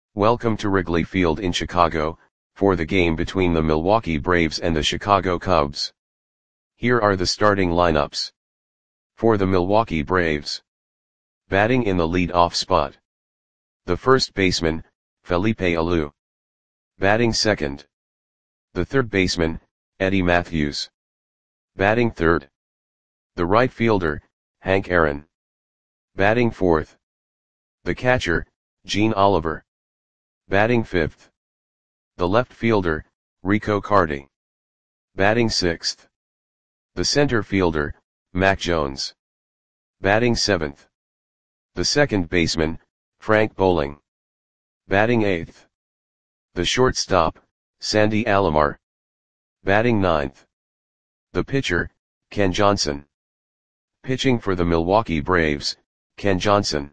Welcome to Wrigley Field in Chicago, for the game between the Milwaukee Braves and the Chicago Cubs. Here are the starting lineups. For the Milwaukee Braves. Batting in the lead-off spot. The first baseman, Felipe Alou. Batting second. The third baseman, Eddie Mathews. Batting third. The right fielder, Hank Aaron. Batting fourth. The catcher, Gene Oliver. Batting fifth. The left fielder, Rico Carty. Batting sixth. The center fielder, Mac Jones. Batting seventh. The second baseman, Frank Bowling. Batting eighth. The shortstop, Sandy Alomar. Batting ninth. The pitcher, Ken Johnson. Pitching for the Milwaukee Braves, Ken Johnson.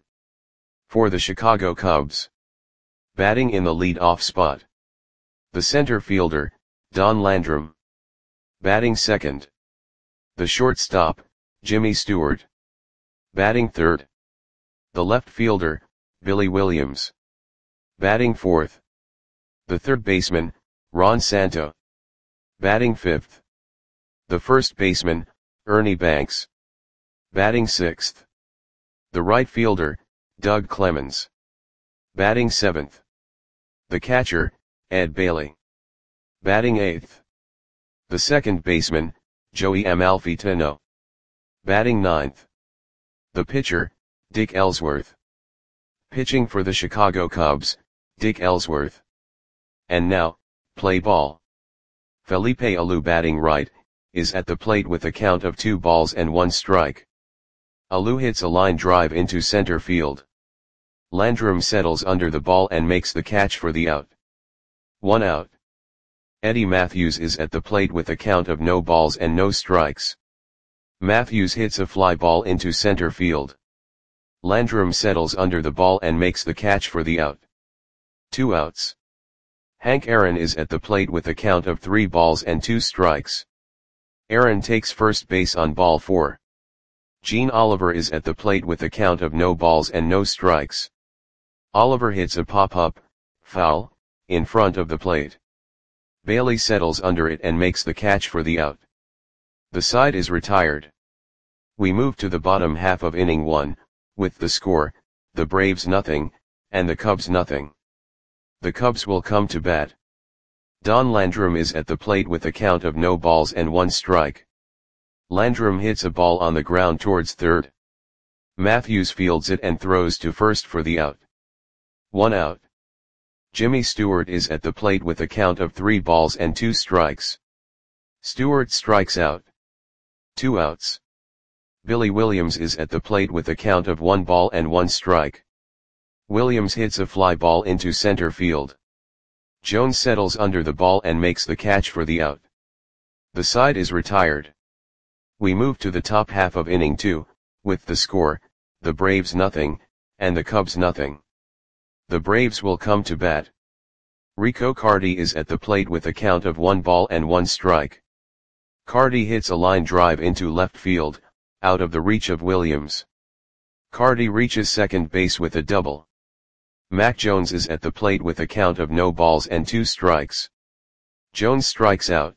For the Chicago Cubs. Batting in the lead-off spot. The center fielder, Don Landrum. Batting second. The shortstop, Jimmy Stewart. Batting third. The left fielder, Billy Williams. Batting fourth. The third baseman, Ron Santo. Batting fifth. The first baseman, Ernie Banks. Batting sixth. The right fielder, Doug Clemens. Batting seventh. The catcher, Ed Bailey. Batting eighth. The second baseman, Joey Amalfitano. Batting ninth. The pitcher, Dick Ellsworth. Pitching for the Chicago Cubs, Dick Ellsworth. And now, play ball. Felipe Alou batting right, is at the plate with a count of 2 balls and 1 strike. Alou hits a line drive into center field. Landrum settles under the ball and makes the catch for the out. 1 out. Eddie Mathews is at the plate with a count of no balls and no strikes. Mathews hits a fly ball into center field. Landrum settles under the ball and makes the catch for the out. 2 outs. Hank Aaron is at the plate with a count of 3 balls and 2 strikes. Aaron takes first base on ball 4. Gene Oliver is at the plate with a count of no balls and no strikes. Oliver hits a pop-up, foul, in front of the plate. Bailey settles under it and makes the catch for the out. The side is retired. We move to the bottom half of inning 1, with the score, the Braves nothing, and the Cubs nothing. The Cubs will come to bat. Don Landrum is at the plate with a count of no balls and 1 strike. Landrum hits a ball on the ground towards third. Mathews fields it and throws to first for the out. 1 out. Jimmy Stewart is at the plate with a count of 3 balls and 2 strikes. Stewart strikes out. 2 outs. Billy Williams is at the plate with a count of 1 ball and 1 strike. Williams hits a fly ball into center field. Jones settles under the ball and makes the catch for the out. The side is retired. We move to the top half of inning 2, with the score, the Braves nothing, and the Cubs nothing. The Braves will come to bat. Rico Carty is at the plate with a count of 1 ball and 1 strike. Carty hits a line drive into left field, out of the reach of Williams. Carty reaches second base with a double. Mac Jones is at the plate with a count of no balls and 2 strikes. Jones strikes out.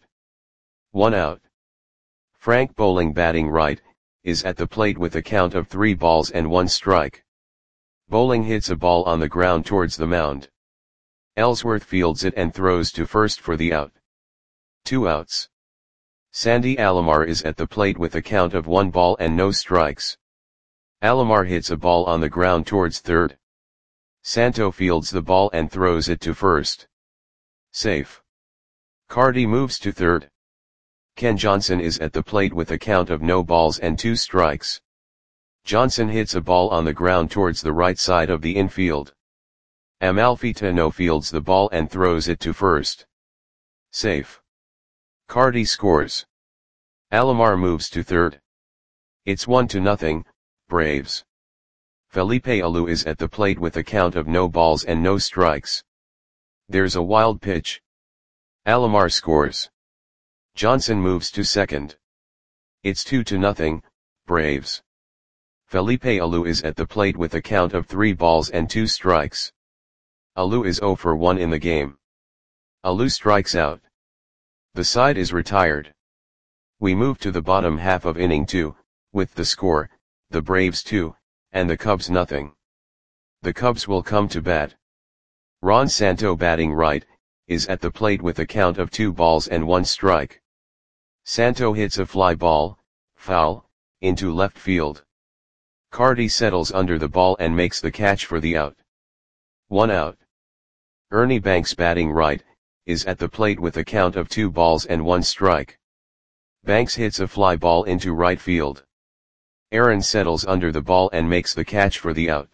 1 out. Frank Bowling batting right, is at the plate with a count of 3 balls and 1 strike. Bowling hits a ball on the ground towards the mound. Ellsworth fields it and throws to first for the out. 2 outs. Sandy Alomar is at the plate with a count of 1 ball and no strikes. Alomar hits a ball on the ground towards third. Santo fields the ball and throws it to first. Safe. Carty moves to third. Ken Johnson is at the plate with a count of no balls and 2 strikes. Johnson hits a ball on the ground towards the right side of the infield. Amalfitano fields the ball and throws it to first. Safe. Carty scores. Alomar moves to third. It's 1-0, Braves. Felipe Alou is at the plate with a count of no balls and no strikes. There's a wild pitch. Alomar scores. Johnson moves to second. It's 2-0, Braves. Felipe Alou is at the plate with a count of 3 balls and 2 strikes. Alou is 0 for 1 in the game. Alou strikes out. The side is retired. We move to the bottom half of inning 2, with the score, the Braves 2, and the Cubs nothing. The Cubs will come to bat. Ron Santo, batting right, is at the plate with a count of 2 balls and 1 strike. Santo hits a fly ball, foul, into left field. Cardi settles under the ball and makes the catch for the out. 1 out. Ernie Banks, batting right, is at the plate with a count of 2 balls and 1 strike. Banks hits a fly ball into right field. Aaron settles under the ball and makes the catch for the out.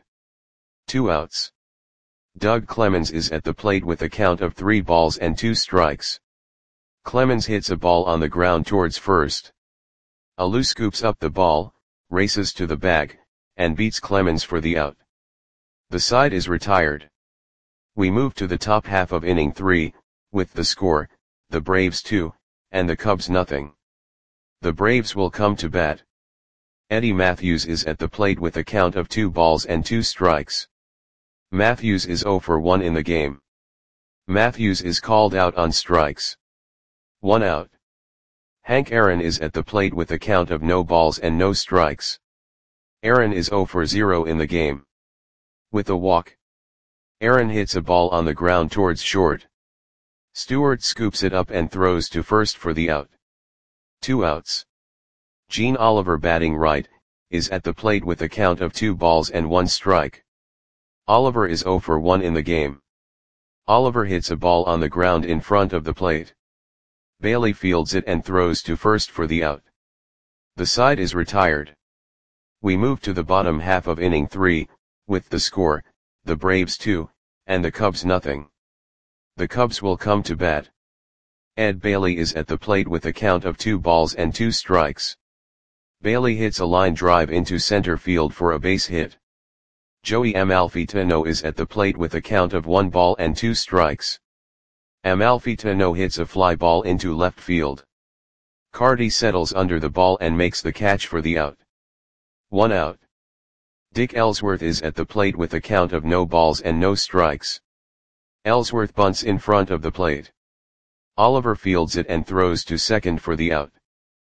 2 outs. Doug Clemens is at the plate with a count of 3 balls and 2 strikes. Clemens hits a ball on the ground towards first. Alou scoops up the ball, races to the bag, and beats Clemens for the out. The side is retired. We move to the top half of inning 3, with the score, the Braves 2, and the Cubs nothing. The Braves will come to bat. Eddie Matthews is at the plate with a count of 2 balls and 2 strikes. Matthews is 0 for 1 in the game. Matthews is called out on strikes. 1 out. Hank Aaron is at the plate with a count of no balls and no strikes. Aaron is 0 for 0 in the game. With a walk. Aaron hits a ball on the ground towards short. Stewart scoops it up and throws to first for the out. 2 outs. Gene Oliver, batting right, is at the plate with a count of 2 balls and 1 strike. Oliver is 0 for 1 in the game. Oliver hits a ball on the ground in front of the plate. Bailey fields it and throws to first for the out. The side is retired. We move to the bottom half of inning 3, with the score, the Braves 2, and the Cubs nothing. The Cubs will come to bat. Ed Bailey is at the plate with a count of 2 balls and 2 strikes. Bailey hits a line drive into center field for a base hit. Joey Amalfitano is at the plate with a count of 1 ball and 2 strikes. Amalfitano hits a fly ball into left field. Cardi settles under the ball and makes the catch for the out. 1 out. Dick Ellsworth is at the plate with a count of no balls and no strikes. Ellsworth bunts in front of the plate. Oliver fields it and throws to second for the out.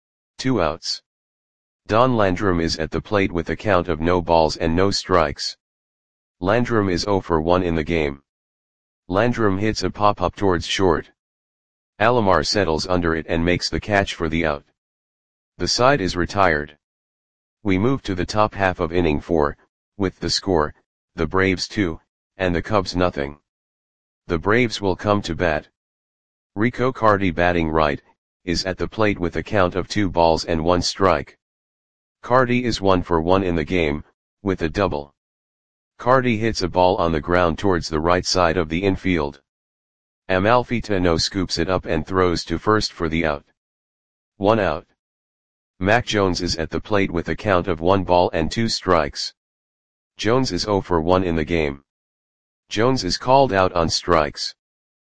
2 outs. Don Landrum is at the plate with a count of no balls and no strikes. Landrum is 0 for 1 in the game. Landrum hits a pop-up towards short. Alomar settles under it and makes the catch for the out. The side is retired. We move to the top half of inning 4, with the score, the Braves 2, and the Cubs nothing. The Braves will come to bat. Rico Cardi, batting right, is at the plate with a count of 2 balls and 1 strike. Cardi is 1 for 1 in the game, with a double. Cardi hits a ball on the ground towards the right side of the infield. Amalfitano scoops it up and throws to first for the out. 1 out. Mac Jones is at the plate with a count of 1 ball and 2 strikes. Jones is 0 for 1 in the game. Jones is called out on strikes.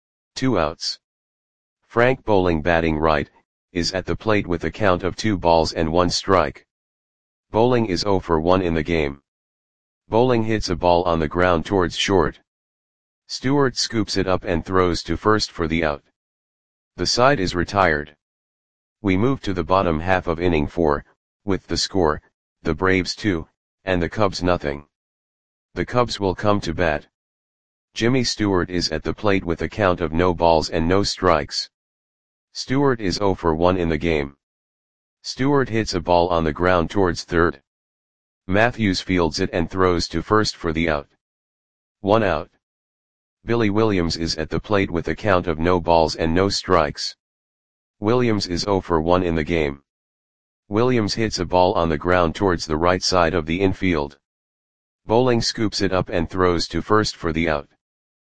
2 outs. Frank Bowling, batting right, is at the plate with a count of 2 balls and 1 strike. Bowling is 0 for 1 in the game. Bowling hits a ball on the ground towards short. Stewart scoops it up and throws to first for the out. The side is retired. We move to the bottom half of inning 4, with the score, the Braves 2, and the Cubs nothing. The Cubs will come to bat. Jimmy Stewart is at the plate with a count of no balls and no strikes. Stewart is 0 for 1 in the game. Stewart hits a ball on the ground towards third. Matthews fields it and throws to first for the out. 1 out. Billy Williams is at the plate with a count of no balls and no strikes. Williams is 0 for 1 in the game. Williams hits a ball on the ground towards the right side of the infield. Bowling scoops it up and throws to first for the out.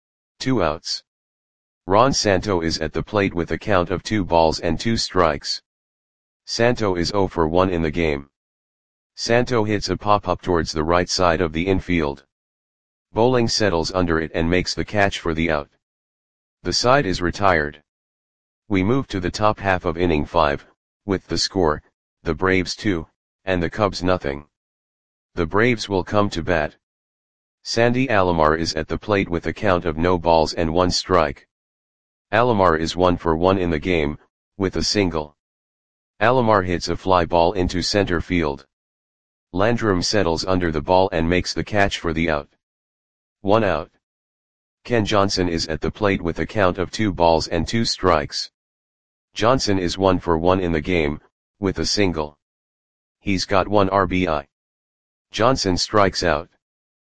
2 outs. Ron Santo is at the plate with a count of 2 balls and 2 strikes. Santo is 0 for 1 in the game. Santo hits a pop-up towards the right side of the infield. Bowling settles under it and makes the catch for the out. The side is retired. We move to the top half of inning 5, with the score, the Braves 2, and the Cubs nothing. The Braves will come to bat. Sandy Alomar is at the plate with a count of no balls and 1 strike. Alomar is 1 for 1 in the game, with a single. Alomar hits a fly ball into center field. Landrum settles under the ball and makes the catch for the out. 1 out. Ken Johnson is at the plate with a count of 2 balls and 2 strikes. Johnson is 1 for 1 in the game, with a single. He's got 1 RBI. Johnson strikes out.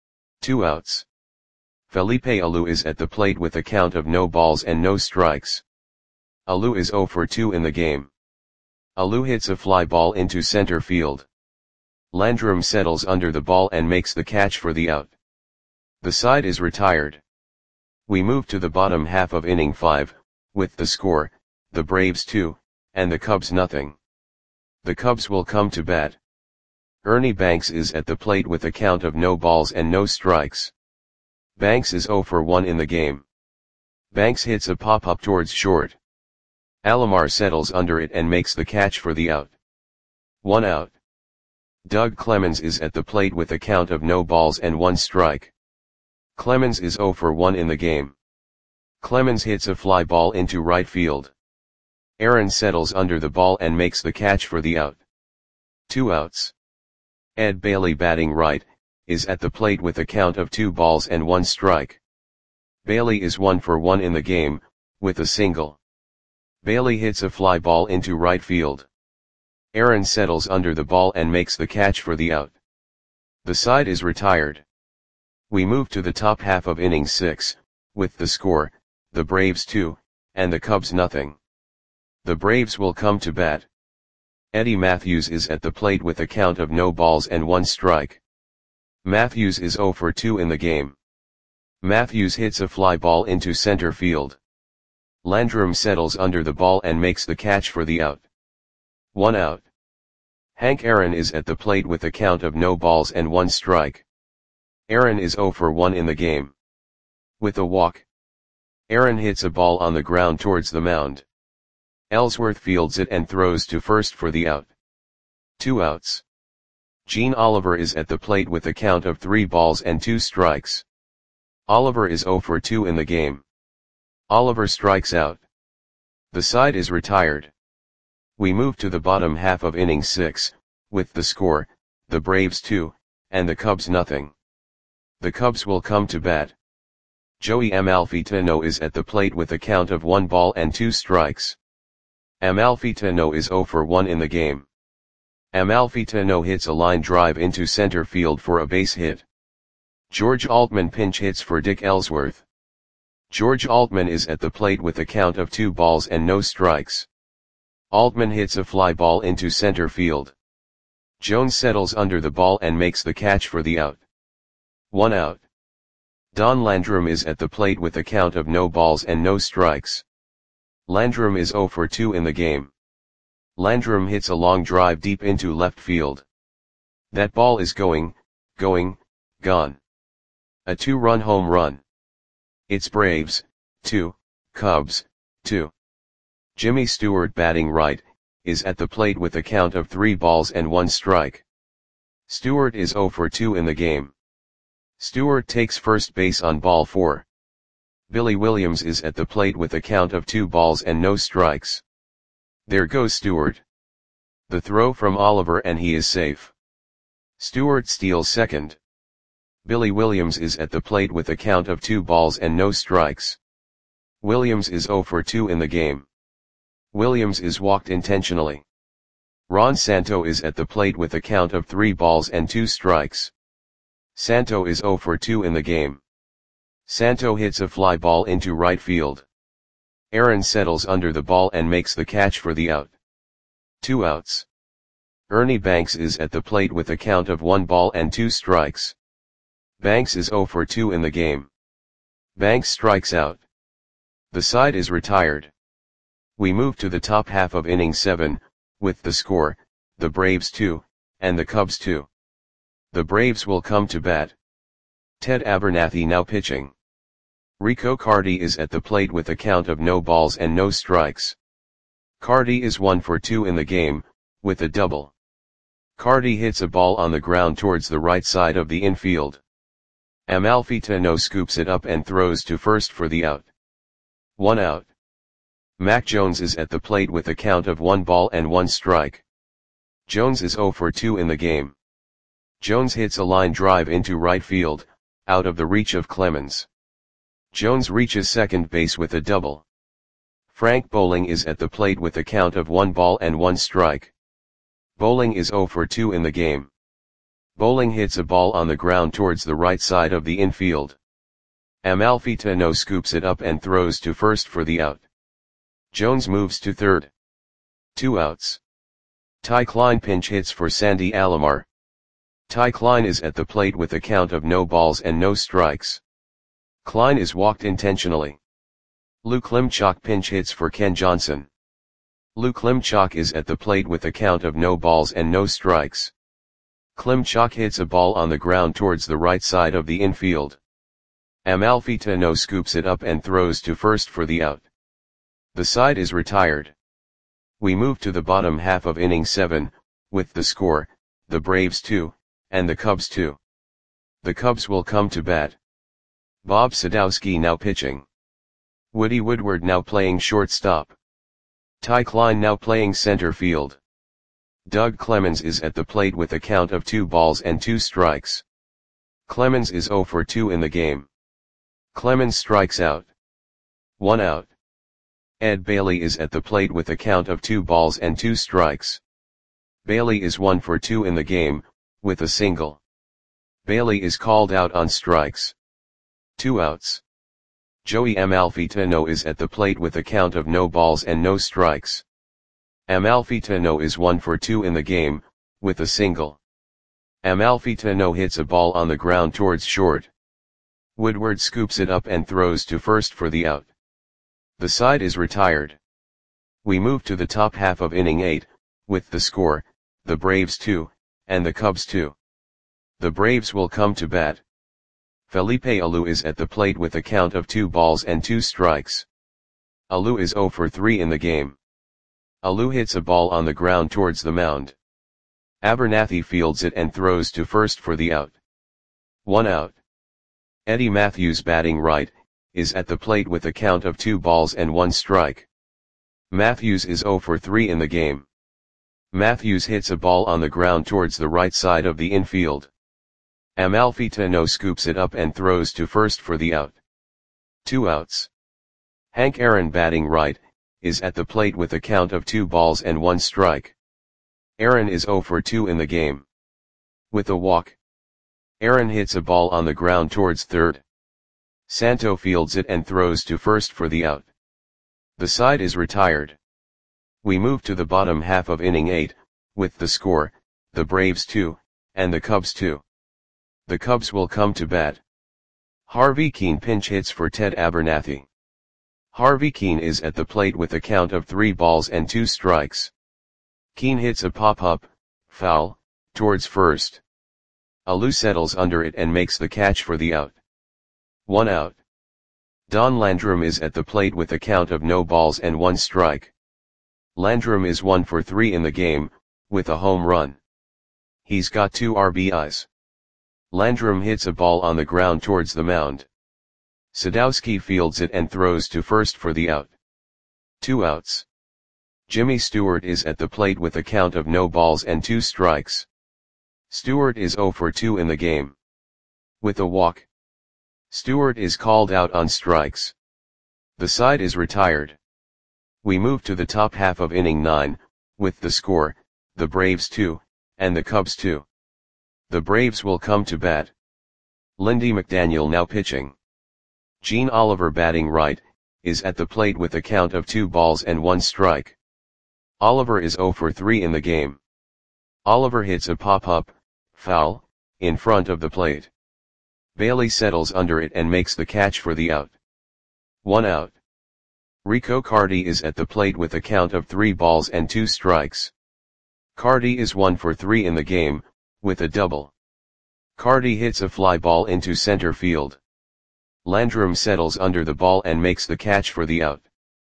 2 outs. Felipe Alou is at the plate with a count of no balls and no strikes. Alou is 0 for 2 in the game. Alou hits a fly ball into center field. Landrum settles under the ball and makes the catch for the out. The side is retired. We move to the bottom half of inning 5, with the score, the Braves 2, and the Cubs nothing. The Cubs will come to bat. Ernie Banks is at the plate with a count of no balls and no strikes. Banks is 0 for 1 in the game. Banks hits a pop-up towards short. Alomar settles under it and makes the catch for the out. 1 out. Doug Clemens is at the plate with a count of no balls and 1 strike. Clemens is 0 for 1 in the game. Clemens hits a fly ball into right field. Aaron settles under the ball and makes the catch for the out. 2 outs. Ed Bailey, batting right, is at the plate with a count of 2 balls and 1 strike. Bailey is 1 for 1 in the game, with a single. Bailey hits a fly ball into right field. Aaron settles under the ball and makes the catch for the out. The side is retired. We move to the top half of inning 6, with the score, the Braves 2, and the Cubs nothing. The Braves will come to bat. Eddie Matthews is at the plate with a count of no balls and 1 strike. Matthews is 0 for 2 in the game. Matthews hits a fly ball into center field. Landrum settles under the ball and makes the catch for the out. 1 out. Hank Aaron is at the plate with a count of no balls and 1 strike. Aaron is 0 for 1 in the game. With a walk. Aaron hits a ball on the ground towards the mound. Ellsworth fields it and throws to first for the out. 2 outs. Gene Oliver is at the plate with a count of 3 balls and 2 strikes. Oliver is 0 for 2 in the game. Oliver strikes out. The side is retired. We move to the bottom half of inning 6, with the score, the Braves 2, and the Cubs nothing. The Cubs will come to bat. Joey Amalfitano is at the plate with a count of 1 ball and 2 strikes. Amalfitano is 0 for 1 in the game. Amalfitano hits a line drive into center field for a base hit. George Altman pinch hits for Dick Ellsworth. George Altman is at the plate with a count of 2 balls and no strikes. Altman hits a fly ball into center field. Jones settles under the ball and makes the catch for the out. 1 out. Don Landrum is at the plate with a count of no balls and no strikes. Landrum is 0 for 2 in the game. Landrum hits a long drive deep into left field. That ball is gone. A 2-run home run. It's Braves 2, Cubs 2. Jimmy Stewart, batting right, is at the plate with a count of 3 balls and 1 strike. Stewart is 0 for 2 in the game. Stewart takes first base on ball 4. Billy Williams is at the plate with a count of 2 balls and no strikes. There goes Stewart. The throw from Oliver and he is safe. Stewart steals second. Billy Williams is at the plate with a count of 2 balls and no strikes. Williams is 0 for 2 in the game. Williams is walked intentionally. Ron Santo is at the plate with a count of 3 balls and 2 strikes. Santo is 0 for 2 in the game. Santo hits a fly ball into right field. Aaron settles under the ball and makes the catch for the out. 2 outs. Ernie Banks is at the plate with a count of 1 ball and 2 strikes. Banks is 0 for 2 in the game. Banks strikes out. The side is retired. We move to the top half of inning 7, with the score, the Braves 2, and the Cubs 2. The Braves will come to bat. Ted Abernathy now pitching. Rico Carty is at the plate with a count of no balls and no strikes. Carty is 1 for 2 in the game, with a double. Carty hits a ball on the ground towards the right side of the infield. Amalfitano scoops it up and throws to first for the out. 1 out. Mac Jones is at the plate with a count of 1 ball and 1 strike. Jones is 0 for 2 in the game. Jones hits a line drive into right field, out of the reach of Clemens. Jones reaches second base with a double. Frank Bowling is at the plate with a count of 1 ball and 1 strike. Bowling is 0 for 2 in the game. Bowling hits a ball on the ground towards the right side of the infield. Amalfitano scoops it up and throws to first for the out. Jones moves to third. 2 outs. Ty Klein pinch hits for Sandy Alomar. Ty Klein is at the plate with a count of no balls and no strikes. Klein is walked intentionally. Lou Klimchak pinch hits for Ken Johnson. Lou Klimchak is at the plate with a count of no balls and no strikes. Klimchak hits a ball on the ground towards the right side of the infield. Amalfitano scoops it up and throws to first for the out. The side is retired. We move to the bottom half of inning 7, with the score, the Braves 2, and the Cubs 2. The Cubs will come to bat. Bob Sadowski now pitching. Woody Woodward now playing shortstop. Ty Klein now playing center field. Doug Clemens is at the plate with a count of 2 balls and 2 strikes. Clemens is 0 for 2 in the game. Clemens strikes out. 1 out. Ed Bailey is at the plate with a count of 2 balls and 2 strikes. Bailey is 1 for 2 in the game, with a single. Bailey is called out on strikes. 2 outs. Joey Amalfitano is at the plate with a count of no balls and no strikes. Amalfitano is 1 for 2 in the game, with a single. Amalfitano hits a ball on the ground towards short. Woodward scoops it up and throws to first for the out. The side is retired. We move to the top half of inning 8, with the score, the Braves 2, and the Cubs 2. The Braves will come to bat. Felipe Alou is at the plate with a count of 2 balls and 2 strikes. Alou is 0 for 3 in the game. Alou hits a ball on the ground towards the mound. Abernathy fields it and throws to first for the out. 1 out. Eddie Matthews batting right, is at the plate with a count of 2 balls and 1 strike. Matthews is 0 for 3 in the game. Matthews hits a ball on the ground towards the right side of the infield. Amalfitano scoops it up and throws to first for the out. 2 outs. Hank Aaron batting right, is at the plate with a count of 2 balls and 1 strike. Aaron is 0 for 2 in the game. With a walk. Aaron hits a ball on the ground towards third. Santo fields it and throws to first for the out. The side is retired. We move to the bottom half of inning 8, with the score, the Braves 2, and the Cubs 2. The Cubs will come to bat. Harvey Keene pinch hits for Ted Abernathy. Harvey Keene is at the plate with a count of 3 balls and 2 strikes. Keene hits a pop-up, foul, towards first. Alou settles under it and makes the catch for the out. 1 out. Don Landrum is at the plate with a count of no balls and 1 strike. Landrum is 1 for 3 in the game, with a home run. He's got 2 RBIs. Landrum hits a ball on the ground towards the mound. Sadowski fields it and throws to first for the out. 2 outs. Jimmy Stewart is at the plate with a count of no balls and 2 strikes. Stewart is 0 for 2 in the game. With a walk. Stewart is called out on strikes. The side is retired. We move to the top half of inning 9, with the score, the Braves 2, and the Cubs 2. The Braves will come to bat. Lindy McDaniel now pitching. Gene Oliver batting right, is at the plate with a count of 2 balls and 1 strike. Oliver is 0 for 3 in the game. Oliver hits a pop-up, foul, in front of the plate. Bailey settles under it and makes the catch for the out. 1 out. Rico Carty is at the plate with a count of 3 balls and 2 strikes. Carty is 1 for 3 in the game, with a double. Carty hits a fly ball into center field. Landrum settles under the ball and makes the catch for the out.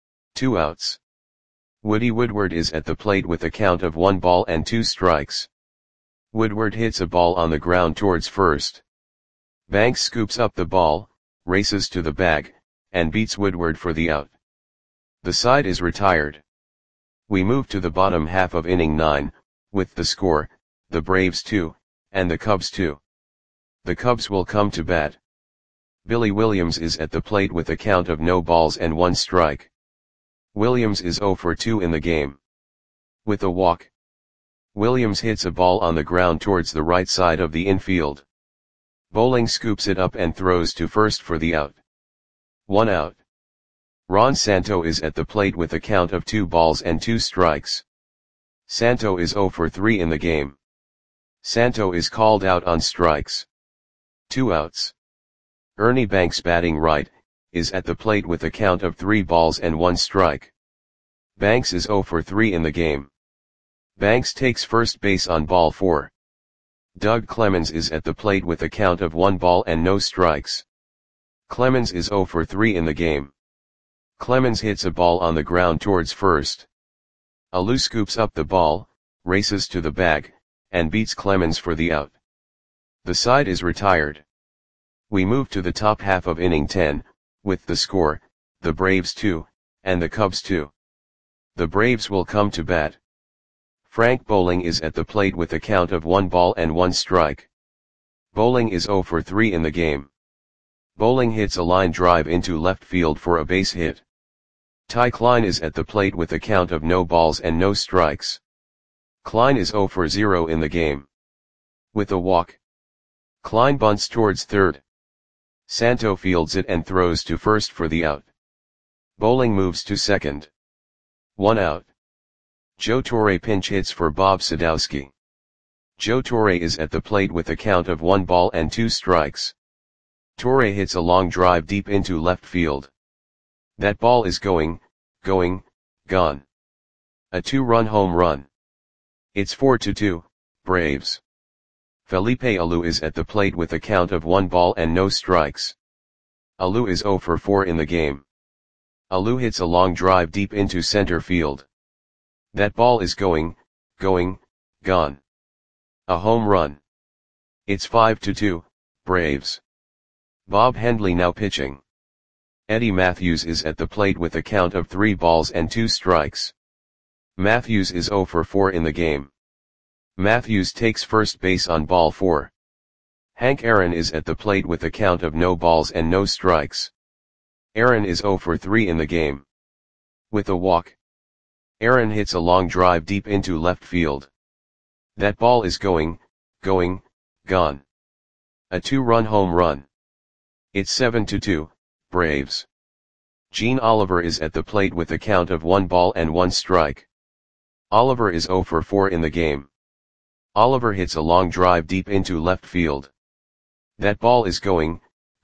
2 outs. Woody Woodward is at the plate with a count of 1 ball and 2 strikes. Woodward hits a ball on the ground towards first. Banks scoops up the ball, races to the bag, and beats Woodward for the out. The side is retired. We move to the bottom half of inning 9, with the score, the Braves 2, and the Cubs 2. The Cubs will come to bat. Billy Williams is at the plate with a count of no balls and 1 strike. Williams is 0 for 2 in the game. With a walk, Williams hits a ball on the ground towards the right side of the infield. Bowling scoops it up and throws to first for the out. 1 out. Ron Santo is at the plate with a count of 2 balls and 2 strikes. Santo is 0 for 3 in the game. Santo is called out on strikes. 2 outs. Ernie Banks, batting right, is at the plate with a count of 3 balls and 1 strike. Banks is 0 for 3 in the game. Banks takes first base on ball 4. Doug Clemens is at the plate with a count of 1 ball and no strikes. Clemens is 0 for 3 in the game. Clemens hits a ball on the ground towards first. Alou scoops up the ball, races to the bag, and beats Clemens for the out. The side is retired. We move to the top half of inning 10, with the score, the Braves 2, and the Cubs 2. The Braves will come to bat. Frank Bowling is at the plate with a count of 1 ball and 1 strike. Bowling is 0 for 3 in the game. Bowling hits a line drive into left field for a base hit. Ty Klein is at the plate with a count of no balls and no strikes. Klein is 0 for 0 in the game. With a walk, Klein bunts towards third. Santo fields it and throws to first for the out. Bowling moves to second. 1 out. Joe Torre pinch hits for Bob Sadowski. Joe Torre is at the plate with a count of 1 ball and 2 strikes. Torre hits a long drive deep into left field. That ball is gone. A 2-run home run. It's 4-2, Braves. Felipe Alou is at the plate with a count of 1 ball and no strikes. Alou is 0 for 4 in the game. Alou hits a long drive deep into center field. That ball is gone. A home run. It's 5-2, Braves. Bob Hendley now pitching. Eddie Matthews is at the plate with a count of 3 balls and 2 strikes. Matthews is 0 for 4 in the game. Matthews takes first base on ball 4. Hank Aaron is at the plate with a count of no balls and no strikes. Aaron is 0 for 3 in the game. With a walk, Aaron hits a long drive deep into left field. That ball is gone. A 2-run home run. It's 7-2, Braves. Gene Oliver is at the plate with a count of 1 ball and 1 strike. Oliver is 0 for 4 in the game. Oliver hits a long drive deep into left field. That ball is gone.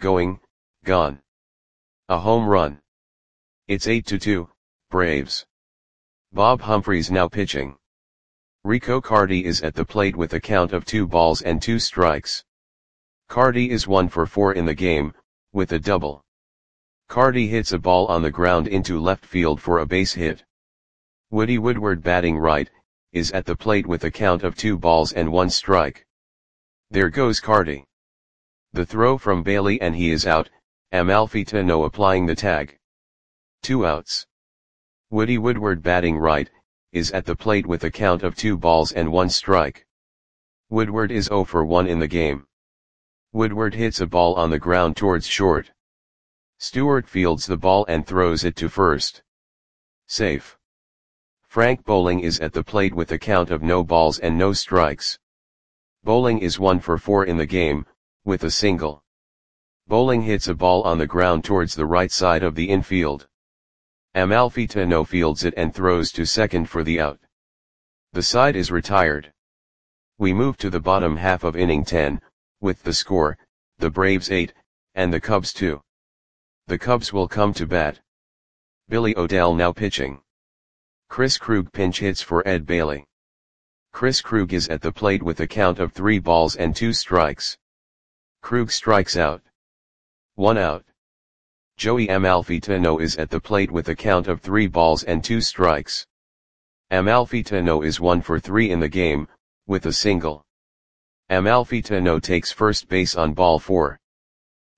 A home run. It's 8-2, Braves. Bob Humphreys now pitching. Rico Cardi is at the plate with a count of 2 balls and 2 strikes. Cardi is 1 for 4 in the game, with a double. Cardi hits a ball on the ground into left field for a base hit. Woody Woodward, batting right, is at the plate with a count of 2 balls and 1 strike. There goes Cardi. The throw from Bailey and he is out, Amalfitano applying the tag. 2 outs. Woody Woodward, batting right, is at the plate with a count of 2 balls and 1 strike. Woodward is 0 for 1 in the game. Woodward hits a ball on the ground towards short. Stewart fields the ball and throws it to first. Safe. Frank Bowling is at the plate with a count of no balls and no strikes. Bowling is 1 for 4 in the game, with a single. Bowling hits a ball on the ground towards the right side of the infield. Amalfitano fields it and throws to second for the out. The side is retired. We move to the bottom half of inning 10, with the score, the Braves 8, and the Cubs 2. The Cubs will come to bat. Billy O'Dell now pitching. Chris Krug pinch hits for Ed Bailey. Chris Krug is at the plate with a count of 3 balls and 2 strikes. Krug strikes out. 1 out. Joey Amalfitano is at the plate with a count of 3 balls and 2 strikes. Amalfitano is 1 for 3 in the game, with a single. Amalfitano takes first base on ball 4.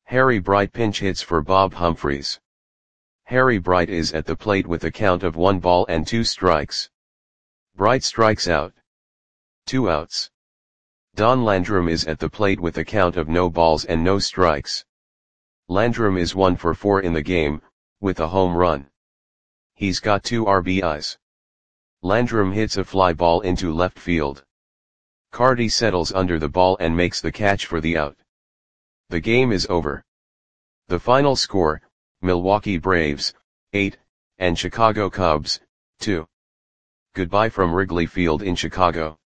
Harry Bright pinch hits for Bob Humphries. Harry Bright is at the plate with a count of 1 ball and 2 strikes. Bright strikes out. 2 outs. Don Landrum is at the plate with a count of no balls and no strikes. Landrum is 1 for 4 in the game, with a home run. He's got 2 RBIs. Landrum hits a fly ball into left field. Carty settles under the ball and makes the catch for the out. The game is over. The final score, Milwaukee Braves, 8, and Chicago Cubs, 2. Goodbye from Wrigley Field in Chicago.